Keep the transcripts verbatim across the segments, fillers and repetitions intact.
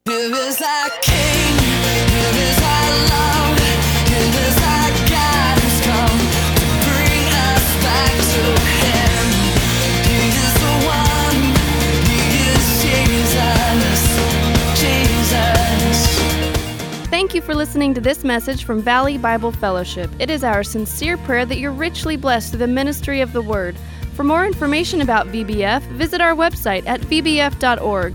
Here is our King, here is our love, here is our guidance come to bring us back to Him. He is the one, He is Jesus, Jesus. Thank you for listening to this message from Valley Bible Fellowship. It is our sincere prayer that you're richly blessed through the ministry of the Word. For more information about V B F, visit our website at v b f dot org.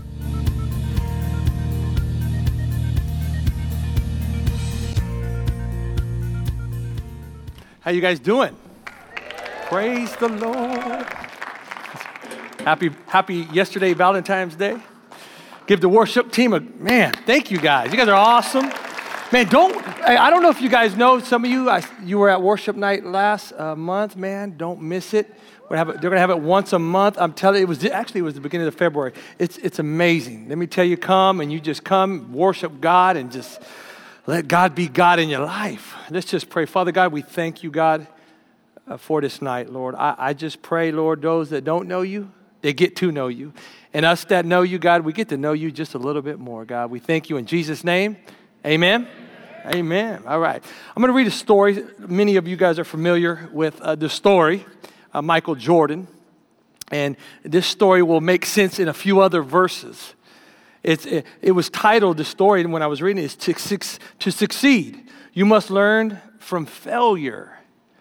How you guys doing? Praise the Lord. Happy, happy yesterday, Valentine's Day. Give the worship team a, man, thank you guys. You guys are awesome. Man, don't, I don't know if you guys know, some of you, I, you were at worship night last uh, month, man, don't miss it. We're gonna have it. They're going to have it once a month. I'm telling you, it was, actually it was the beginning of February. It's, it's amazing. Let me tell you, come and you just come, worship God and just let God be God in your life. Let's just pray. Father God, we thank you, God, uh, for this night, Lord. I, I just pray, Lord, those that don't know you, they get to know you. And us that know you, God, we get to know you just a little bit more, God. We thank you in Jesus' name. Amen. Amen. Amen. All right. I'm going to read a story. Many of you guys are familiar with uh, the story, uh, Michael Jordan. And this story will make sense in a few other verses. It's, it, it was titled, the story, when I was reading it, is to, to succeed. You must learn from failure.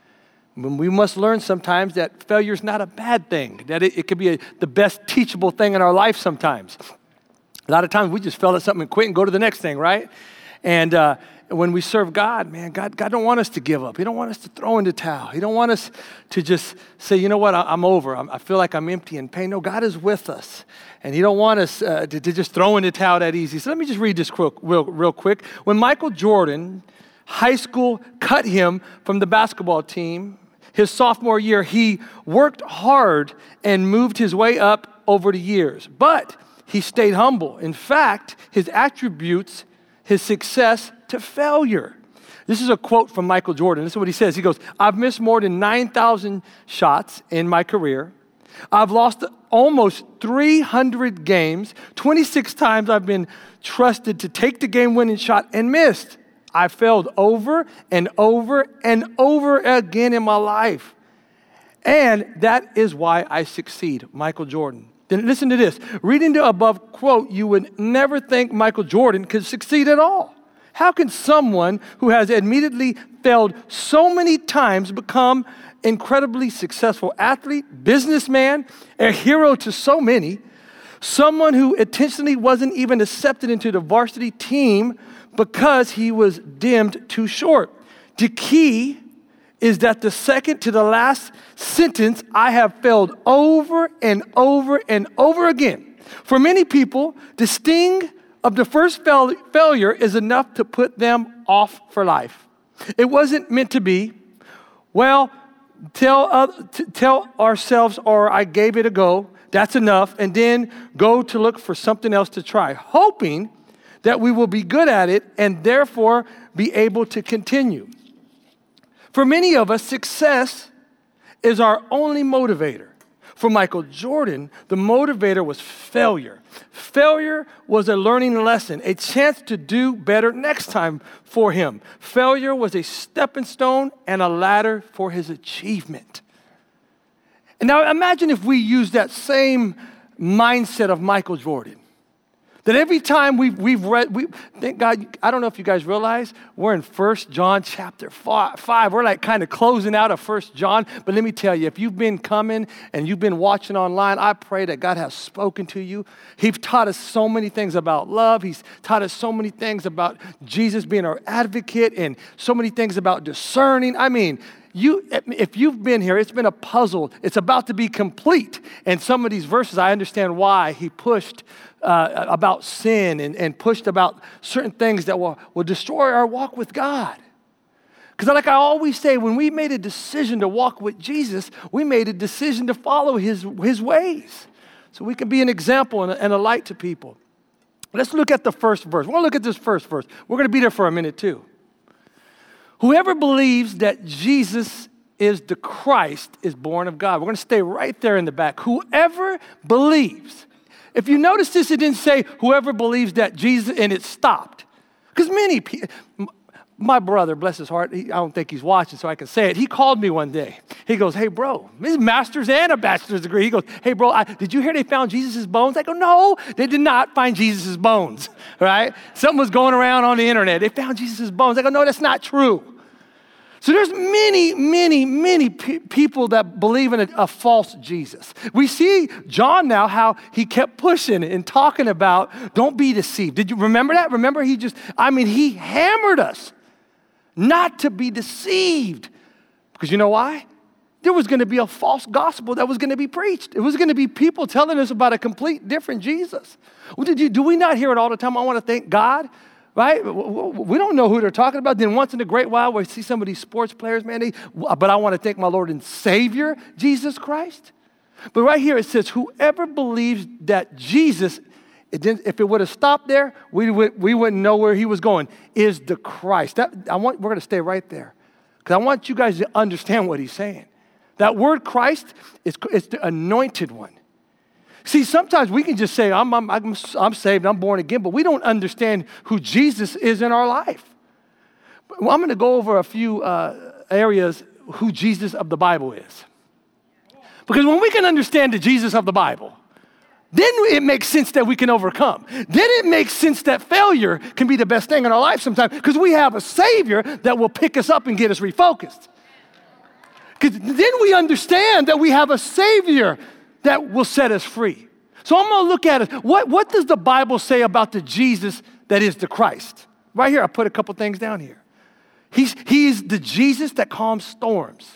We must learn sometimes that failure is not a bad thing, that it, it could be a, the best teachable thing in our life sometimes. A lot of times we just fail at something and quit and go to the next thing, right? And uh, when we serve God, man, God, God don't want us to give up. He don't want us to throw in the towel. He don't want us to just say, you know what, I, I'm over. I'm, I feel like I'm empty and pain. No, God is with us. And He don't want us uh, to, to just throw in the towel that easy. So let me just read this real, real, real quick. When Michael Jordan, high school cut him from the basketball team, his sophomore year, he worked hard and moved his way up over the years. But he stayed humble. In fact, his attributes his success to failure. This is a quote from Michael Jordan. This is what he says. He goes, I've missed more than nine thousand shots in my career. I've lost almost three hundred games. twenty-six times I've been trusted to take the game-winning shot and missed. I failed over and over and over again in my life. And that is why I succeed, Michael Jordan. Then listen to this. Reading the above quote, you would never think Michael Jordan could succeed at all. How can someone who has admittedly failed so many times become incredibly successful athlete, businessman, a hero to so many, someone who intentionally wasn't even accepted into the varsity team because he was deemed too short? The key is that the second to the last sentence, I have failed over and over and over again. For many people, the sting of the first fail- failure is enough to put them off for life. It wasn't meant to be. Well, tell, uh, t- tell ourselves, or I gave it a go, that's enough, and then go to look for something else to try, hoping that we will be good at it and therefore be able to continue. For many of us, success is our only motivator. For Michael Jordan, the motivator was failure. Failure was a learning lesson, a chance to do better next time for him. Failure was a stepping stone and a ladder for his achievement. And now imagine if we use that same mindset of Michael Jordan. That every time we've, we've read, we, thank God, I don't know if you guys realize, we're in First John chapter five. We're like kind of closing out of First John. But let me tell you, if you've been coming and you've been watching online, I pray that God has spoken to you. He's taught us so many things about love. He's taught us so many things about Jesus being our advocate and so many things about discerning. I mean, You, if you've been here, it's been a puzzle. It's about to be complete. And some of these verses, I understand why he pushed uh, about sin and, and pushed about certain things that will, will destroy our walk with God. Because like I always say, when we made a decision to walk with Jesus, we made a decision to follow his, his ways. So we can be an example and a, and a light to people. Let's look at the first verse. We're going to look at this first verse. We're going to be there for a minute too. Whoever believes that Jesus is the Christ is born of God. We're going to stay right there in the back. Whoever believes If you notice this, it didn't say whoever believes that Jesus, and it stopped. Because many people, my brother, bless his heart, he, I don't think he's watching, so I can say it. He called me one day. He goes, hey, bro, his master's and a bachelor's degree. He goes, hey, bro, I, did you hear they found Jesus' bones? I go, no, they did not find Jesus' bones, right? Something was going around on the internet. They found Jesus' bones. I go, no, that's not true. So there's many, many, many pe- people that believe in a, a false Jesus. We see John now, how he kept pushing and talking about, don't be deceived. Did you remember that? Remember he just, I mean, he hammered us not to be deceived. Because you know why? There was going to be a false gospel that was going to be preached. It was going to be people telling us about a complete different Jesus. Well, did you, do we not hear it all the time? I want to thank God. Right? We don't know who they're talking about. Then once in a great while, we see some of these sports players, man, they, but I want to thank my Lord and Savior, Jesus Christ. But right here it says, whoever believes that Jesus, it didn't, if it would have stopped there, we, would, we wouldn't know where he was going, is the Christ. That, I want, we're going to stay right there. Because I want you guys to understand what he's saying. That word Christ is, is the anointed one. See, sometimes we can just say, I'm, I'm, I'm, I'm saved, I'm born again, but we don't understand who Jesus is in our life. Well, I'm going to go over a few uh, areas who Jesus of the Bible is. Because when we can understand the Jesus of the Bible, then it makes sense that we can overcome. Then it makes sense that failure can be the best thing in our life sometimes, because we have a Savior that will pick us up and get us refocused. Because then we understand that we have a Savior that will set us free. So I'm going to look at it. What, what does the Bible say about the Jesus that is the Christ? Right here, I put a couple things down here. He's, he's the Jesus that calms storms.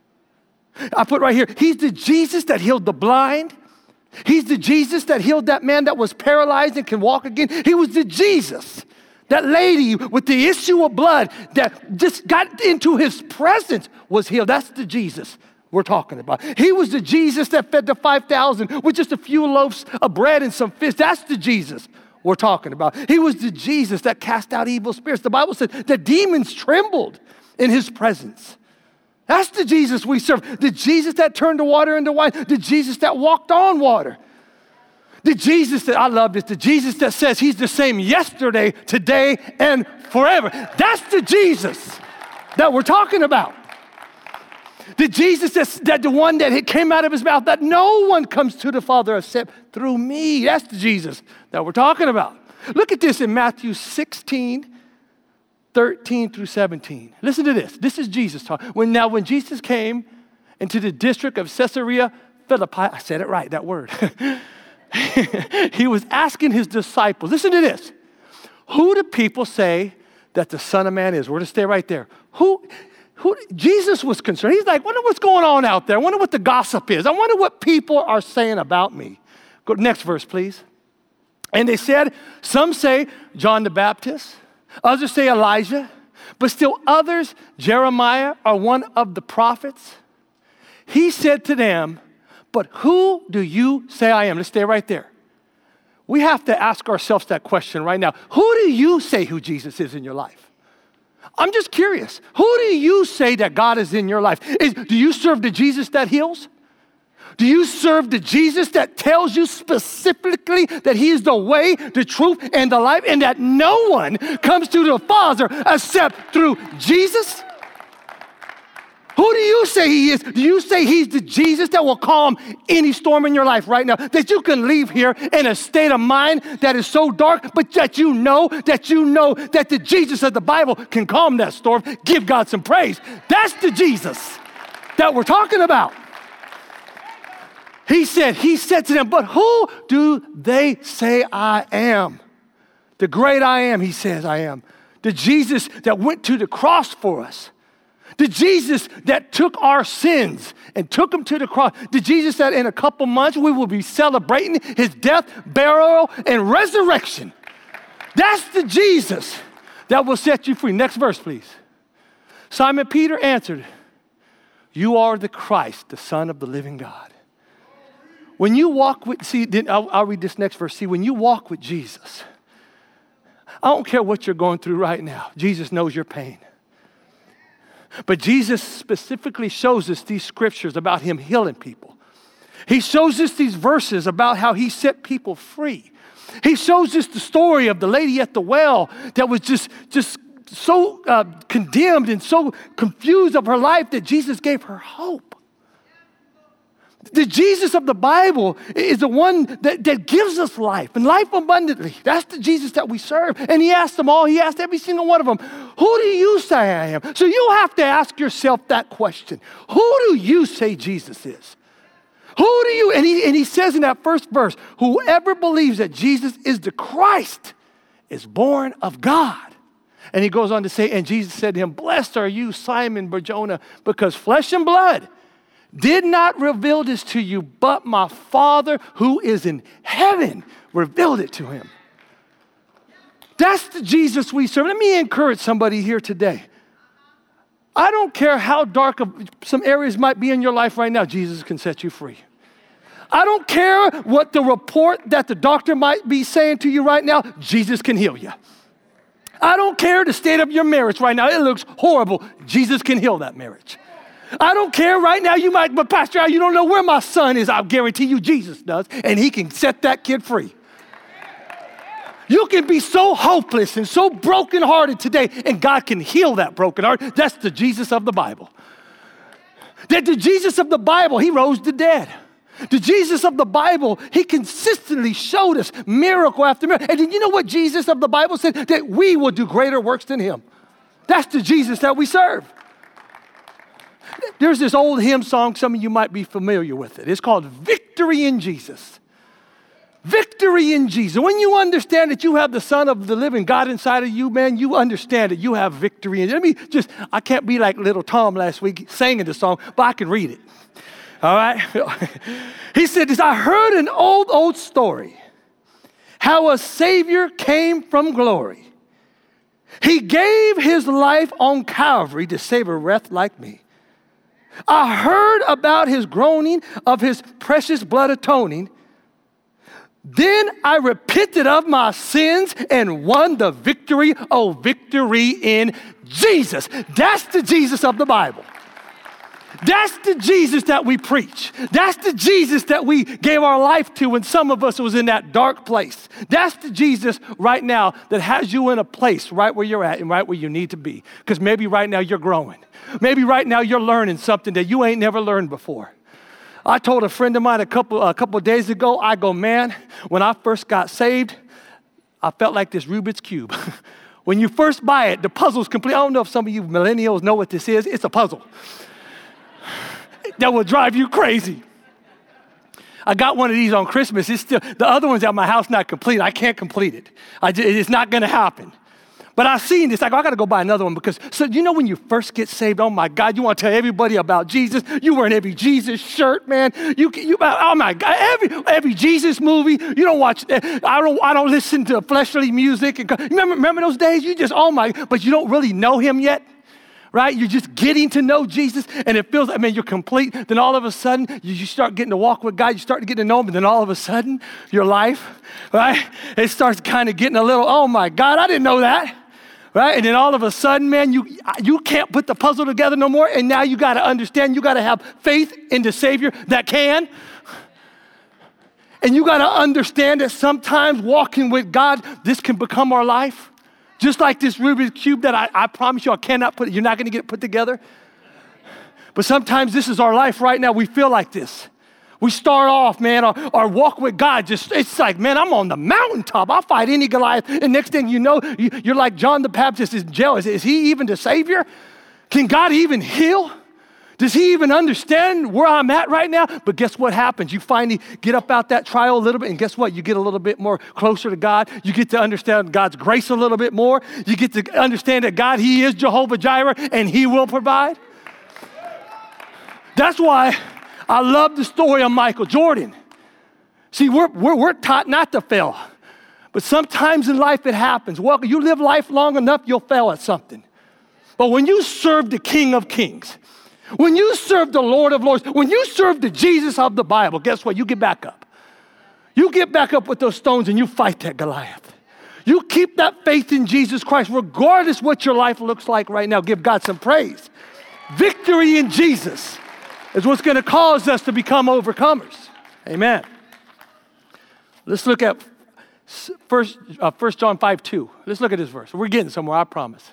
I put right here, he's the Jesus that healed the blind. He's the Jesus that healed that man that was paralyzed and can walk again. He was the Jesus, that lady with the issue of blood that just got into his presence was healed. That's the Jesus we're talking about. He was the Jesus that fed the five thousand with just a few loaves of bread and some fish. That's the Jesus we're talking about. He was the Jesus that cast out evil spirits. The Bible said the demons trembled in his presence. That's the Jesus we serve. The Jesus that turned the water into wine. The Jesus that walked on water. The Jesus that, I love this, the Jesus that says he's the same yesterday, today, and forever. That's the Jesus that we're talking about. The Jesus that's, that the one that came out of his mouth, that no one comes to the Father except through me. That's the Jesus that we're talking about. Look at this in Matthew sixteen, thirteen through seventeen. Listen to this. This is Jesus talking. When, now, when Jesus came into the district of Caesarea Philippi, I said it right, that word. He was asking his disciples, listen to this. Who do people say that the Son of Man is? We're going to stay right there. Who... Who, Jesus was concerned. He's like, wonder what's going on out there. I wonder what the gossip is. I wonder what people are saying about me. Go next verse, please. And they said, some say John the Baptist, others say Elijah, but still others, Jeremiah, or one of the prophets. He said to them, but who do you say I am? Let's stay right there. We have to ask ourselves that question right now. Who do you say who Jesus is in your life? I'm just curious. Who do you say that God is in your life? Is, do you serve the Jesus that heals? Do you serve the Jesus that tells you specifically that he is the way, the truth, and the life, and that no one comes to the Father except through Jesus? Who do you say he is? Do you say he's the Jesus that will calm any storm in your life right now? That you can leave here in a state of mind that is so dark, but that you know, that you know that the Jesus of the Bible can calm that storm. Give God some praise. That's the Jesus that we're talking about. He said, he said to them, but who do they say I am? The great I am, he says I am. The Jesus that went to the cross for us. The Jesus that took our sins and took them to the cross. The Jesus that in a couple months we will be celebrating his death, burial, and resurrection. That's the Jesus that will set you free. Next verse, please. Simon Peter answered, you are the Christ, the Son of the living God. When you walk with, see, then I'll, I'll read this next verse. See, when you walk with Jesus, I don't care what you're going through right now. Jesus knows your pain. But Jesus specifically shows us these scriptures about him healing people. He shows us these verses about how he set people free. He shows us the story of the lady at the well that was just, just so uh, condemned and so confused of her life that Jesus gave her hope. The Jesus of the Bible is the one that, that gives us life and life abundantly. That's the Jesus that we serve. And he asked them all, he asked every single one of them, who do you say I am? So you have to ask yourself that question. Who do you say Jesus is? Who do you, and he, and he says in that first verse, whoever believes that Jesus is the Christ is born of God. And he goes on to say, and Jesus said to him, blessed are you, Simon Bar-Jonah, because flesh and blood did not reveal this to you, but my Father who is in heaven revealed it to him. That's the Jesus we serve. Let me encourage somebody here today. I don't care how dark some areas might be in your life right now, Jesus can set you free. I don't care what the report that the doctor might be saying to you right now, Jesus can heal you. I don't care the state of your marriage right now, it looks horrible, Jesus can heal that marriage. I don't care right now, you might, but Pastor Al, you don't know where my son is. I'll guarantee you Jesus does, and he can set that kid free. You can be so hopeless and so brokenhearted today, and God can heal that broken heart. That's the Jesus of the Bible. That the Jesus of the Bible, he rose the dead. The Jesus of the Bible, he consistently showed us miracle after miracle. And then you know what Jesus of the Bible said? That we will do greater works than him. That's the Jesus that we serve. There's this old hymn song, some of you might be familiar with it. It's called Victory in Jesus. Victory in Jesus. When you understand that you have the Son of the living God inside of you, man, you understand that you have victory in it. Let me just, I can't be like little Tom last week singing the song, but I can read it. All right? He said this, I heard an old, old story, how a Savior came from glory. He gave his life on Calvary to save a wretch like me. I heard about his groaning, of his precious blood atoning. Then I repented of my sins and won the victory. Oh, victory in Jesus. That's the Jesus of the Bible. That's the Jesus that we preach. That's the Jesus that we gave our life to when some of us was in that dark place. That's the Jesus right now that has you in a place right where you're at and right where you need to be. Because maybe right now you're growing. Maybe right now you're learning something that you ain't never learned before. I told a friend of mine a couple a couple of days ago, I go, man, when I first got saved, I felt like this Rubik's Cube. When you first buy it, the puzzle's complete. I don't know if some of you millennials know what this is. It's a puzzle that will drive you crazy. I got one of these on Christmas. It's still, the other one's at my house not complete. I can't complete it. I just, it's not going to happen. But I've seen this. I go, I got to go buy another one because, so you know when you first get saved, oh my God, you want to tell everybody about Jesus. You wear an every Jesus shirt, man. You, you, oh my God, every every Jesus movie. You don't watch. I don't. I don't listen to fleshly music. And remember, remember those days? You just, oh my, but you don't really know him yet. Right? You're just getting to know Jesus, and it feels like, man, you're complete. Then all of a sudden, you, you start getting to walk with God. You start to get to know him, and then all of a sudden, your life, right? It starts kind of getting a little, oh my God, I didn't know that. Right? And then all of a sudden, man, you you can't put the puzzle together no more. And now you got to understand, you got to have faith in the Savior that can. And you got to understand that sometimes walking with God, this can become our life. Just like this Rubik's Cube that I, I promise you I cannot put, you're not going to get it put together. But sometimes this is our life right now. We feel like this. We start off, man, our, our walk with God, just it's like, man, I'm on the mountaintop. I'll fight any Goliath. And next thing you know, you, you're like John the Baptist is jealous. Is he even the Savior? Can God even heal? Does he even understand where I'm at right now? But guess what happens? You finally get up out that trial a little bit, and guess what? You get a little bit more closer to God. You get to understand God's grace a little bit more. You get to understand that God, he is Jehovah Jireh, and he will provide. That's why I love the story of Michael Jordan. See, we're, we're, we're taught not to fail. But sometimes in life it happens. Well, you live life long enough, you'll fail at something. But when you serve the King of Kings, when you serve the Lord of Lords, when you serve the Jesus of the Bible, guess what? You get back up. You get back up with those stones and you fight that Goliath. You keep that faith in Jesus Christ, regardless what your life looks like right now. Give God some praise. Victory in Jesus is what's going to cause us to become overcomers. Amen. Let's look at First, uh, First John five two. Let's look at this verse. We're getting somewhere, I promise.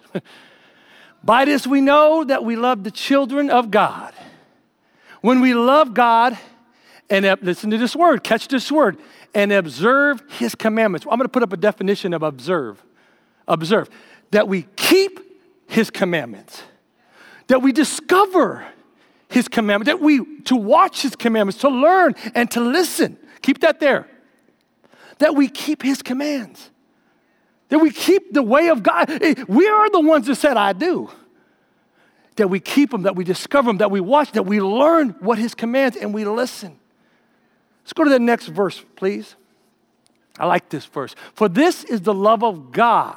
By this we know that we love the children of God. When we love God, and uh, listen to this word, catch this word, and observe his commandments. I'm going to put up a definition of observe. Observe. That we keep his commandments. That we discover his commandments. That we, to watch his commandments, to learn and to listen. Keep that there. That we keep his commands. That we keep the way of God. We are the ones that said, I do. That we keep them, that we discover them, that we watch, that we learn what his commands and we listen. Let's go to the next verse, please. I like this verse. For this is the love of God,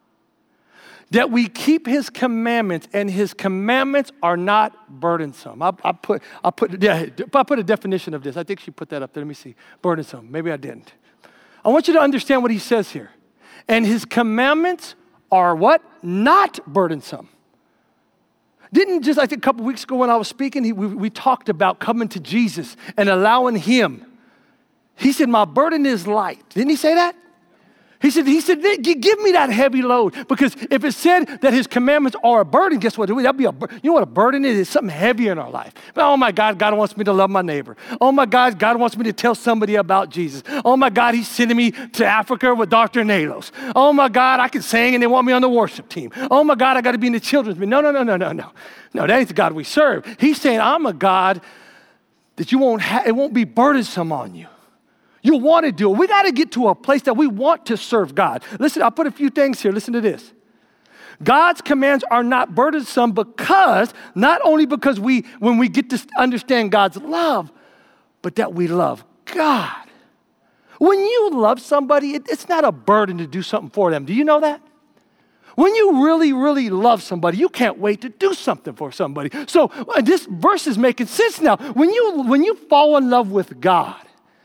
that we keep his commandments, and his commandments are not burdensome. I, I put, I put, yeah, I put a definition of this. I think she put that up there. Let me see. Burdensome. Maybe I didn't. I want you to understand what he says here. And his commandments are what? Not burdensome. Didn't just, I think a couple weeks ago when I was speaking, he, we, we talked about coming to Jesus and allowing him. He said, my burden is light. Didn't he say that? He said, he said, give me that heavy load. Because if it said that his commandments are a burden, guess what? That'd be a, you know what a burden is? It's something heavy in our life. But, oh my God, God wants me to love my neighbor. Oh my God, God wants me to tell somebody about Jesus. Oh my God, he's sending me to Africa with Doctor Nalos. Oh my God, I can sing and they want me on the worship team. Oh my God, I got to be in the children's ministry. No, no, no, no, no, no. No, that ain't the God we serve. He's saying, I'm a God that you won't ha- it won't be burdensome on you. You want to do it. We got to get to a place that we want to serve God. Listen, I'll put a few things here. Listen to this. God's commands are not burdensome because, not only because we, when we get to understand God's love, but that we love God. When you love somebody, it, it's not a burden to do something for them. Do you know that? When you really, really love somebody, you can't wait to do something for somebody. So uh, this verse is making sense now. When you, when you fall in love with God,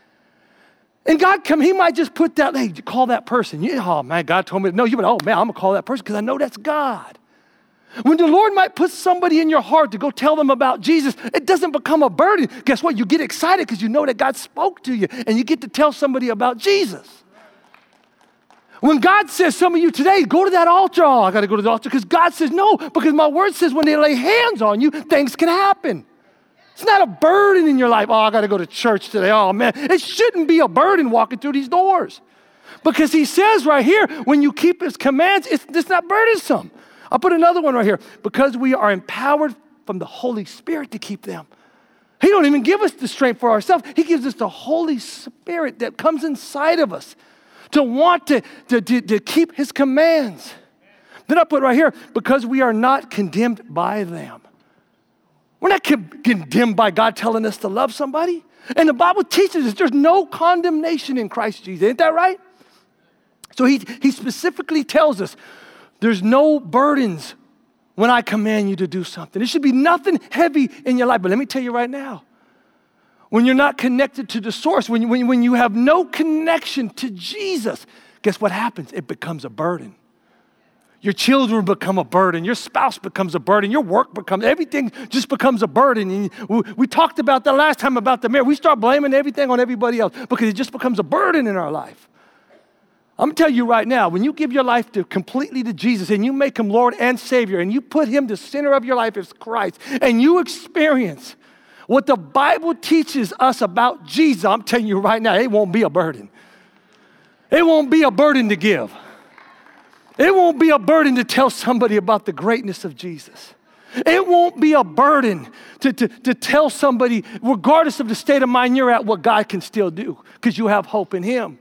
and God come, he might just put that, hey, call that person. You, oh man, God told me, no, you, but oh man, I'm gonna call that person because I know that's God. When the Lord might put somebody in your heart to go tell them about Jesus, it doesn't become a burden. Guess what? You get excited because you know that God spoke to you and you get to tell somebody about Jesus. When God says, some of you today, go to that altar. Oh, I got to go to the altar because God says no, because my word says when they lay hands on you, things can happen. It's not a burden in your life. Oh, I got to go to church today. Oh, man. It shouldn't be a burden walking through these doors. Because he says right here, when you keep his commands, it's, it's not burdensome. I'll put another one right here. Because we are empowered from the Holy Spirit to keep them. He don't even give us the strength for ourselves. He gives us the Holy Spirit that comes inside of us to want to, to, to, to keep his commands. Then I put right here, because we are not condemned by them. We're not condemned by God telling us to love somebody. And the Bible teaches us there's no condemnation in Christ Jesus. Ain't that right? So he, he specifically tells us there's no burdens when I command you to do something. There should be nothing heavy in your life. But let me tell you right now, when you're not connected to the source, when you, when, when you have no connection to Jesus, guess what happens? It becomes a burden. Your children become a burden. Your spouse becomes a burden. Your work becomes, everything just becomes a burden. And we, we talked about that last time about the marriage. We start blaming everything on everybody else because it just becomes a burden in our life. I'm going to tell you right now, when you give your life to completely to Jesus and you make him Lord and Savior and you put him the center of your life as Christ and you experience what the Bible teaches us about Jesus, I'm telling you right now, it won't be a burden. It won't be a burden to give. It won't be a burden to tell somebody about the greatness of Jesus. It won't be a burden to, to, to tell somebody, regardless of the state of mind you're at, what God can still do because you have hope in him.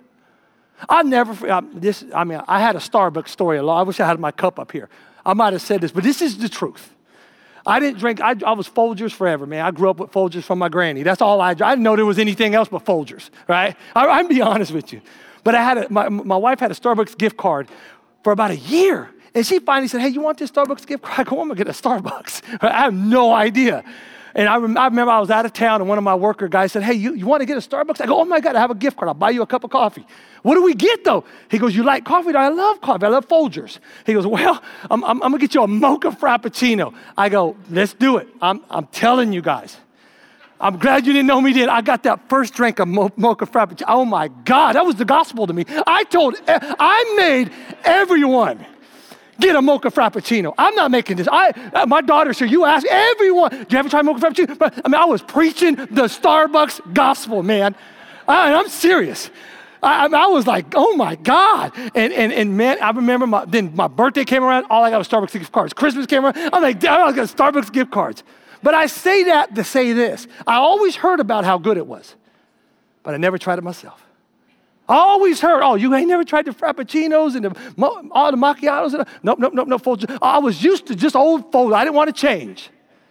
I never, I, this, I mean, I had a Starbucks story a lot. I wish I had my cup up here. I might have said this, but this is the truth. I didn't drink, I, I was Folgers forever, man. I grew up with Folgers from my granny. That's all I, I didn't know there was anything else but Folgers, right? I, I'm be honest with you. But I had a, my, my wife had a Starbucks gift card for about a year. And she finally said, hey, you want this Starbucks gift card? I go, I'm going to get a Starbucks. I have no idea. And I, rem- I remember I was out of town and one of my worker guys said, hey, you, you want to get a Starbucks? I go, oh my God, I have a gift card. I'll buy you a cup of coffee. What do we get though? He goes, you like coffee? I love coffee. I love Folgers. He goes, well, I'm, I'm, I'm going to get you a mocha frappuccino. I go, let's do it. I'm, I'm telling you guys. I'm glad you didn't know me then. I got that first drink of mo- mocha frappuccino. Oh my God, that was the gospel to me. I told, I made everyone get a mocha frappuccino. I'm not making this. I, uh, my daughter said, you ask everyone, do you ever try mocha frappuccino? But I mean, I was preaching the Starbucks gospel, man. I, I'm serious. I, I was like, oh my God. And, and, and man, I remember my, then my birthday came around, all I got was Starbucks gift cards. Christmas came around, I'm like, I was got Starbucks gift cards. But I say that to say this. I always heard about how good it was, but I never tried it myself. I always heard, oh, you ain't never tried the Frappuccinos and the, all the macchiatos? And the, nope, nope, nope, nope. Folds. I was used to just old Folds. I didn't want to change.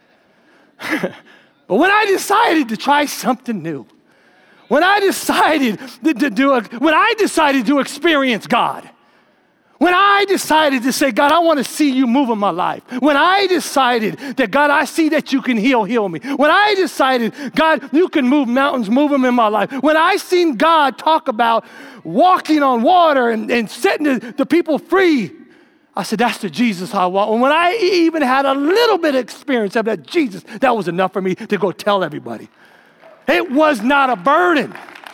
But when I decided to try something new, when I decided to, to do a, when I decided to experience God, when I decided to say, God, I want to see you move in my life. When I decided that, God, I see that you can heal, heal me. When I decided, God, you can move mountains, move them in my life. When I seen God talk about walking on water and, and setting the, the people free, I said, that's the Jesus I want. And when I even had a little bit of experience of that Jesus, that was enough for me to go tell everybody. It was not a burden.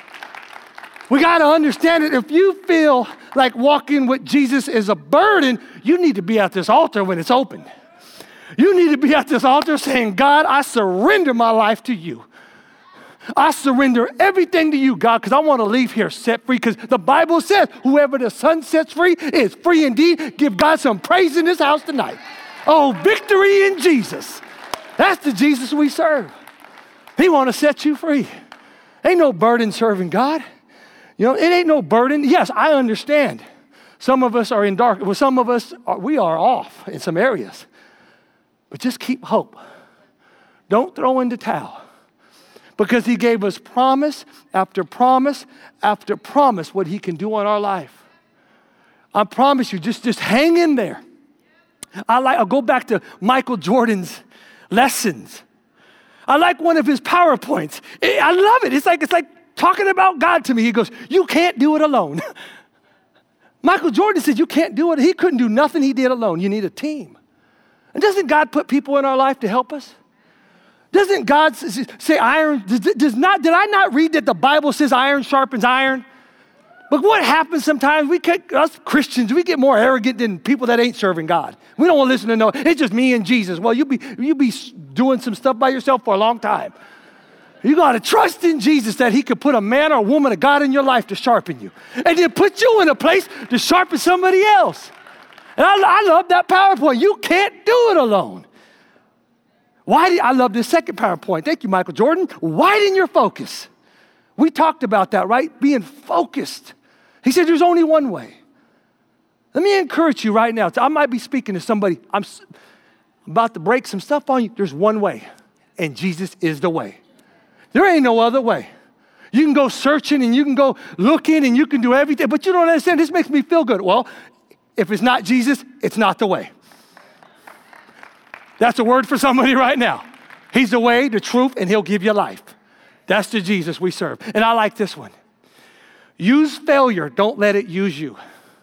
We got to understand it. If you feel like walking with Jesus is a burden, you need to be at this altar when it's open. You need to be at this altar saying, God, I surrender my life to you. I surrender everything to you, God, because I want to leave here set free, because the Bible says whoever the Son sets free is free indeed. Give God some praise in this house tonight. Oh, victory in Jesus. That's the Jesus we serve. He want to set you free. Ain't no burden serving God. You know, it ain't no burden. Yes, I understand. Some of us are in dark. Well, some of us, are, we are off in some areas. But just keep hope. Don't throw in the towel. Because he gave us promise after promise after promise what he can do in our life. I promise you, just, just hang in there. I like, I'll go back to Michael Jordan's lessons. I like one of his PowerPoints. I love it. It's like, it's like, talking about God to me. He goes, you can't do it alone. Michael Jordan said, you can't do it. He couldn't do nothing he did alone. You need a team. And doesn't God put people in our life to help us? Doesn't God say iron, does, does not, did I not read that the Bible says iron sharpens iron? But what happens sometimes, we get, us Christians, we get more arrogant than people that ain't serving God. We don't want to listen to no, it's just me and Jesus. Well, you be, you be doing some stuff by yourself for a long time. You got to trust in Jesus that he could put a man or a woman of God in your life to sharpen you. And then put you in a place to sharpen somebody else. And I, I love that PowerPoint. You can't do it alone. Why did, I love this second PowerPoint. Thank you, Michael Jordan. Widen your focus. We talked about that, right? Being focused. He said there's only one way. Let me encourage you right now. I might be speaking to somebody. I'm about to break some stuff on you. There's one way, and Jesus is the way. There ain't no other way. You can go searching and you can go looking and you can do everything, but you don't understand. This makes me feel good. Well, if it's not Jesus, it's not the way. That's a word for somebody right now. He's the way, the truth, and he'll give you life. That's the Jesus we serve. And I like this one. Use failure. Don't let it use you.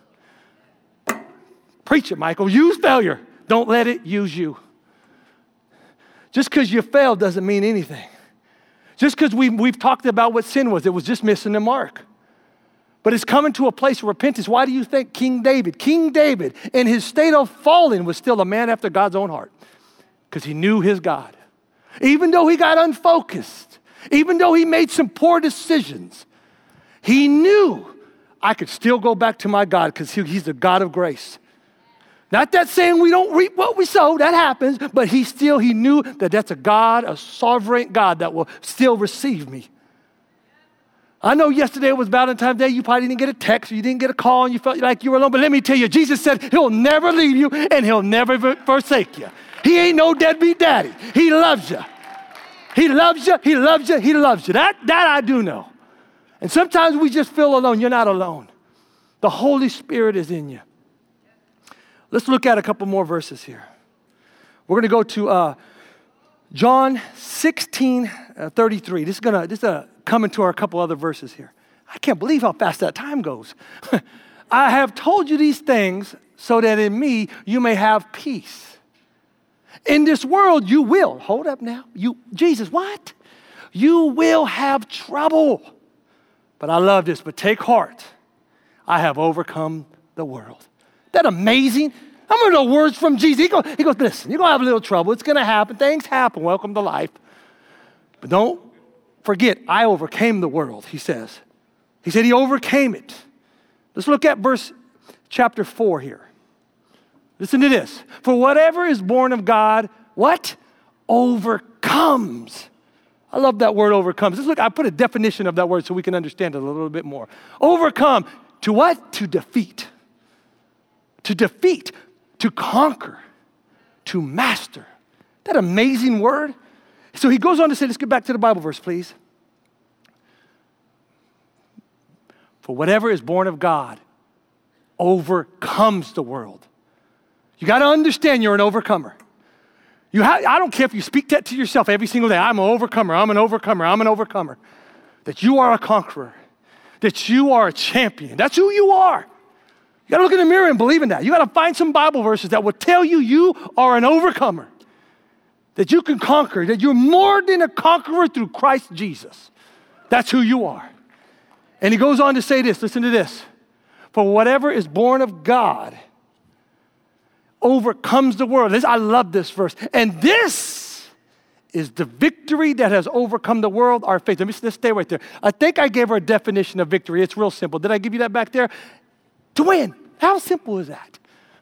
Preach it, Michael. Use failure. Don't let it use you. Just because you failed doesn't mean anything. Just because we, we've talked about what sin was, it was just missing the mark. But it's coming to a place of repentance. Why do you think King David, King David, in his state of falling, was still a man after God's own heart? Because he knew his God. Even though he got unfocused, even though he made some poor decisions, he knew I could still go back to my God because he, he's the God of grace. Not that saying we don't reap what we sow, that happens, but he still, he knew that that's a God, a sovereign God that will still receive me. I know yesterday was Valentine's Day, you probably didn't get a text, or you didn't get a call, and you felt like you were alone, but let me tell you, Jesus said he'll never leave you and he'll never forsake you. He ain't no deadbeat daddy. He loves you. He loves you, he loves you, he loves you. That, that I do know. And sometimes we just feel alone. You're not alone. The Holy Spirit is in you. Let's look at a couple more verses here. We're going to go to uh, John sixteen thirty-three. This is going to this is gonna come into our couple other verses here. I can't believe how fast that time goes. I have told you these things so that in me you may have peace. In this world you will. Hold up now. You, Jesus, what? You will have trouble. But I love this, but take heart. I have overcome the world. Isn't that amazing? I'm going to know words from Jesus. He goes, he goes, listen, you're going to have a little trouble. It's going to happen. Things happen. Welcome to life. But don't forget, I overcame the world, he says. He said he overcame it. Let's look at verse chapter four here. Listen to this. For whatever is born of God, what? Overcomes. I love that word overcomes. Let's look, I put a definition of that word so we can understand it a little bit more. Overcome, to what? To defeat. To defeat, to conquer, to master. That amazing word. So he goes on to say, let's get back to the Bible verse, please. For whatever is born of God overcomes the world. You got to understand you're an overcomer. You ha- I don't care if you speak that to yourself every single day. I'm an overcomer, I'm an overcomer, I'm an overcomer. That you are a conqueror. That you are a champion. That's who you are. You got to look in the mirror and believe in that. You got to find some Bible verses that will tell you you are an overcomer. That you can conquer. That you're more than a conqueror through Christ Jesus. That's who you are. And he goes on to say this. Listen to this. For whatever is born of God overcomes the world. I love this verse. And this is the victory that has overcome the world, our faith. Let me let's stay right there. I think I gave her a definition of victory. It's real simple. Did I give you that back there? To win. How simple is that?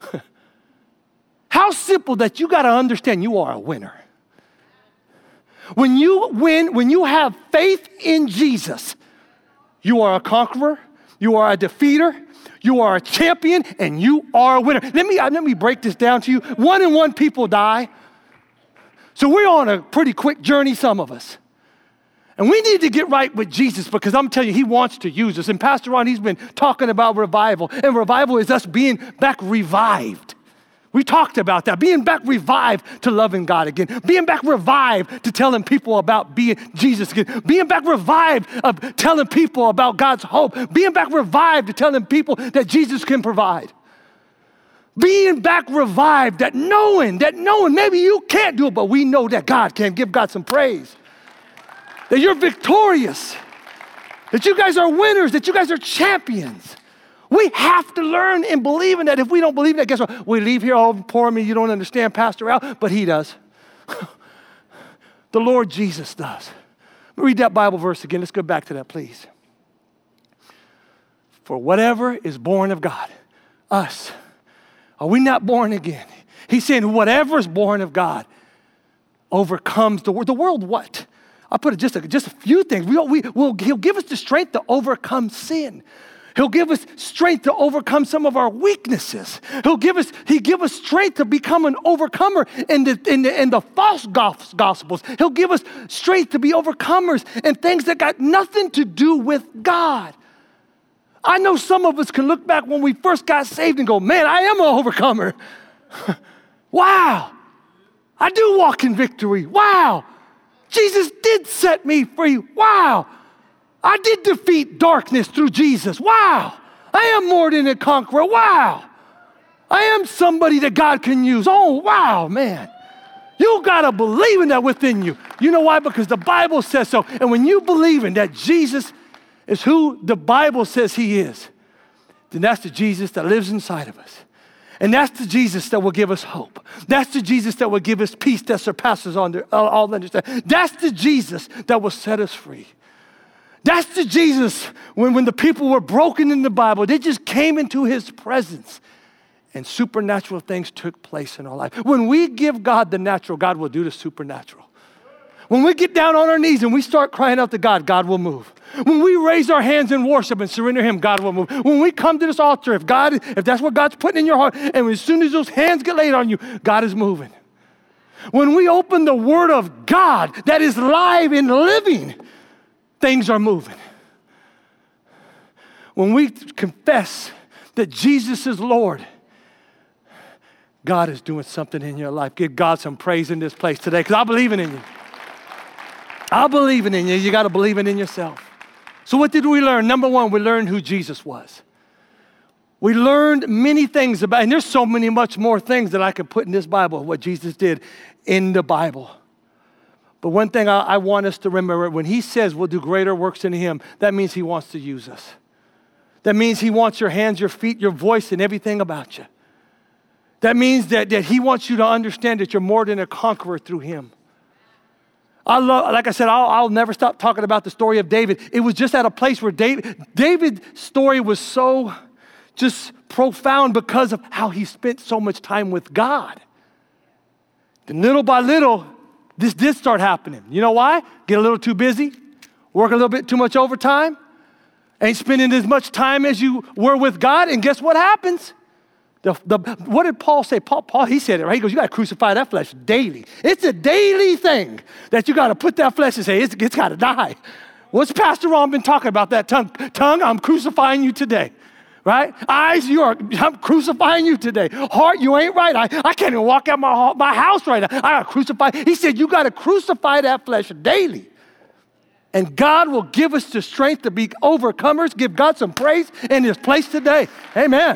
How simple that you got to understand you are a winner. When you win, when you have faith in Jesus, you are a conqueror, you are a defeater, you are a champion, and you are a winner. Let me, let me break this down to you. One and one people die. So we're on a pretty quick journey, some of us. And we need to get right with Jesus because I'm telling you, he wants to use us. And Pastor Ron, he's been talking about revival. And revival is us being back revived. We talked about that, being back revived to loving God again, being back revived to telling people about being Jesus again, being back revived of telling people about God's hope, being back revived to telling people that Jesus can provide. Being back revived, that knowing, that knowing maybe you can't do it, but we know that God can. Give God some praise. That you're victorious, that you guys are winners, that you guys are champions. We have to learn and believe in that. If we don't believe in that, guess what? We leave here, oh, poor me, you don't understand Pastor Al, but he does. The Lord Jesus does. Read that Bible verse again. Let's go back to that, please. For whatever is born of God, us, are we not born again? He's saying whatever is born of God overcomes the world. The world what? I'll put it just a, just a few things. We, we, we'll, he'll give us the strength to overcome sin. He'll give us strength to overcome some of our weaknesses. He'll give us, he give us strength to become an overcomer in the, in the, in the false gospels. He'll give us strength to be overcomers in things that got nothing to do with God. I know some of us can look back when we first got saved and go, man, I am an overcomer. Wow. I do walk in victory. Wow. Jesus did set me free. Wow. I did defeat darkness through Jesus. Wow. I am more than a conqueror. Wow. I am somebody that God can use. Oh, wow, man. You got to believe in that within you. You know why? Because the Bible says so. And when you believe in that Jesus is who the Bible says he is, then that's the Jesus that lives inside of us. And that's the Jesus that will give us hope. That's the Jesus that will give us peace that surpasses under, all understanding. That's the Jesus that will set us free. That's the Jesus when, when the people were broken in the Bible, they just came into his presence and supernatural things took place in our life. When we give God the natural, God will do the supernatural. When we get down on our knees and we start crying out to God, God will move. When we raise our hands in worship and surrender him, God will move. When we come to this altar, if God, if that's what God's putting in your heart, and as soon as those hands get laid on you, God is moving. When we open the word of God that is live and living, things are moving. When we confess that Jesus is Lord, God is doing something in your life. Give God some praise in this place today because I believe in you. I believe in you. You got to believe it in yourself. So what did we learn? Number one, we learned who Jesus was. We learned many things about, and there's so many much more things that I could put in this Bible, what Jesus did in the Bible. But one thing I, I want us to remember, when he says we'll do greater works than him, that means he wants to use us. That means he wants your hands, your feet, your voice, and everything about you. That means that, that he wants you to understand that you're more than a conqueror through him. I love, like I said, I'll, I'll never stop talking about the story of David. It was just at a place where David, David's story was so just profound because of how he spent so much time with God. And little by little, this did start happening. You know why? Get a little too busy, work a little bit too much overtime, ain't spending as much time as you were with God, and guess what happens? The, the, what did Paul say? Paul, Paul, he said it, right? He goes, you got to crucify that flesh daily. It's a daily thing that you got to put that flesh and say, it's, it's got to die. What's Pastor Ron been talking about that tongue? Tongue, I'm crucifying you today, right? Eyes, you are, I'm crucifying you today. Heart, you ain't right. I, I can't even walk out my, my house right now. I got to crucify. He said, you got to crucify that flesh daily. And God will give us the strength to be overcomers. Give God some praise in his place today. Amen.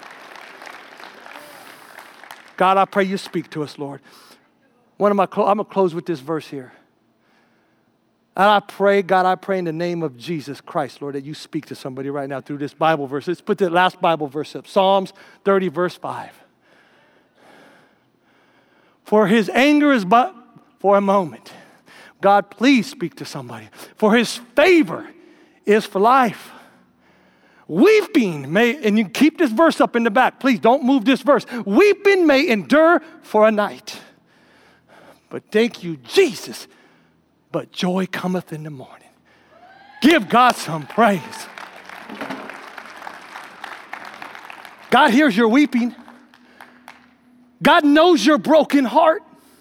God, I pray you speak to us, Lord. One of my, I'm going to close with this verse here. And I pray, God, I pray in the name of Jesus Christ, Lord, that you speak to somebody right now through this Bible verse. Let's put the last Bible verse up. Psalms thirty, verse five. For his anger is but for a moment. God, please speak to somebody. For his favor is for life. Weeping may, and you keep this verse up in the back. Please don't move this verse. Weeping may endure for a night. But thank you, Jesus. But joy cometh in the morning. Give God some praise. God hears your weeping. God knows your broken heart.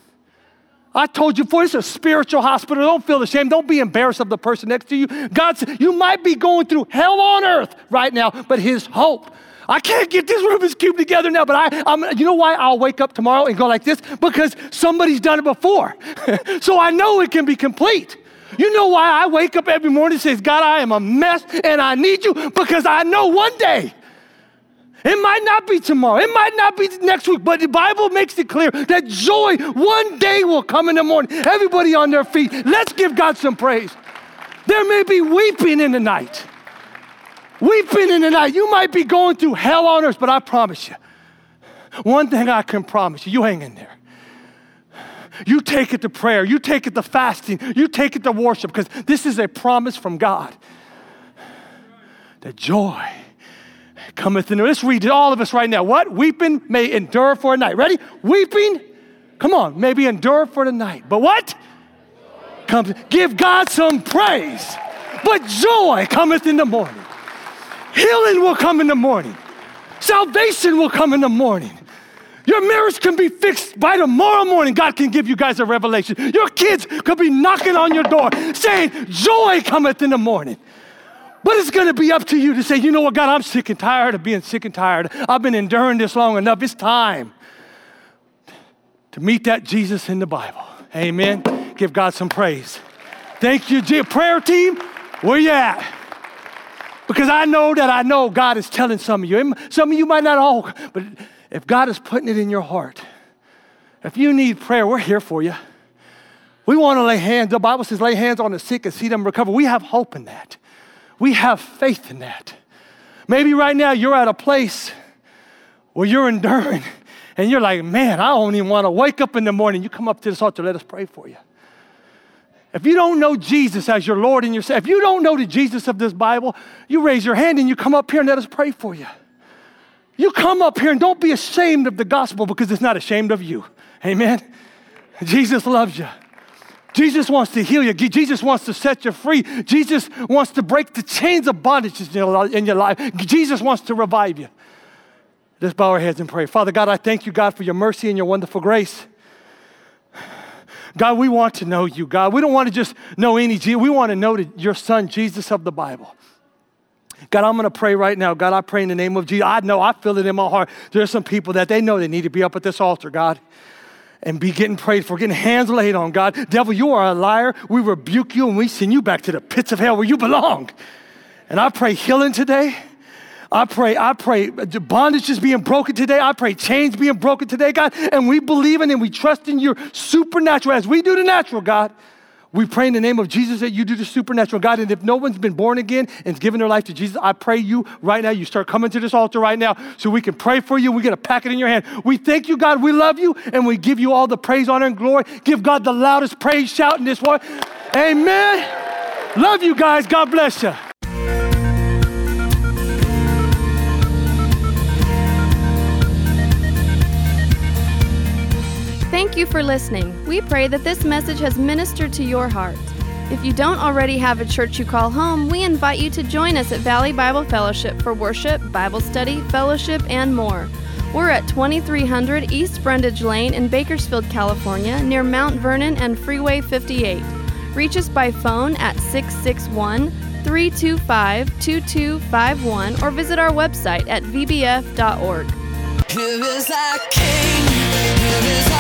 I told you before, it's a spiritual hospital. Don't feel ashamed. Don't be embarrassed of the person next to you. God said, you might be going through hell on earth right now, but his hope. I can't get this Rubik's Cube together now, but I, I'm, you know why I'll wake up tomorrow and go like this? Because somebody's done it before. So I know it can be complete. You know why I wake up every morning and say, God, I am a mess and I need you? Because I know one day, it might not be tomorrow. It might not be next week, but the Bible makes it clear that joy one day will come in the morning. Everybody on their feet. Let's give God some praise. There may be weeping in the night. Weeping in the night. You might be going through hell on earth, but I promise you, one thing I can promise you, you hang in there. You take it to prayer. You take it to fasting. You take it to worship, because this is a promise from God. The joy cometh in. Let's read it, all of us right now. What? Weeping may endure for a night. Ready? Weeping, come on, maybe endure for the night. But what? Comes, give God some praise. But joy cometh in the morning. Healing will come in the morning. Salvation will come in the morning. Your marriage can be fixed by tomorrow morning. God can give you guys a revelation. Your kids could be knocking on your door saying, joy cometh in the morning. But it's going to be up to you to say, you know what, God, I'm sick and tired of being sick and tired. I've been enduring this long enough. It's time to meet that Jesus in the Bible. Amen. Give God some praise. Thank you, G- prayer team. Where you at? Because I know that I know God is telling some of you. Some of you might not all, but if God is putting it in your heart, if you need prayer, we're here for you. We want to lay hands. The Bible says lay hands on the sick and see them recover. We have hope in that. We have faith in that. Maybe right now you're at a place where you're enduring and you're like, man, I don't even want to wake up in the morning. You come up to this altar, let us pray for you. If you don't know Jesus as your Lord and your Savior, if you don't know the Jesus of this Bible, you raise your hand and you come up here and let us pray for you. You come up here and don't be ashamed of the gospel, because it's not ashamed of you. Amen? Jesus loves you. Jesus wants to heal you. Jesus wants to set you free. Jesus wants to break the chains of bondage in your life. Jesus wants to revive you. Let's bow our heads and pray. Father God, I thank you, God, for your mercy and your wonderful grace. God, we want to know you, God. We don't want to just know any Jesus. We want to know the, your son, Jesus of the Bible. God, I'm going to pray right now. God, I pray in the name of Jesus. I know, I feel it in my heart. There's some people that they know they need to be up at this altar, God, and be getting prayed for, getting hands laid on. God, devil, you are a liar. We rebuke you and we send you back to the pits of hell where you belong. And I pray healing today. I pray, I pray bondage is being broken today. I pray chains being broken today, God. And we believe in and we trust in your supernatural as we do the natural, God. We pray in the name of Jesus that you do the supernatural, God. And if no one's been born again and given their life to Jesus, I pray you right now, you start coming to this altar right now so we can pray for you. We get a packet in your hand. We thank you, God. We love you, and we give you all the praise, honor, and glory. Give God the loudest praise shout in this one. Amen. Love you guys. God bless you. Thank you for listening. We pray that this message has ministered to your heart. If you don't already have a church you call home, we invite you to join us at Valley Bible Fellowship for worship, Bible study, fellowship, and more. We're at twenty-three hundred East Brundage Lane in Bakersfield, California, near Mount Vernon and Freeway fifty-eight. Reach us by phone at six six one, three two five, two two five one or visit our website at v b f dot org. Here is our King, here is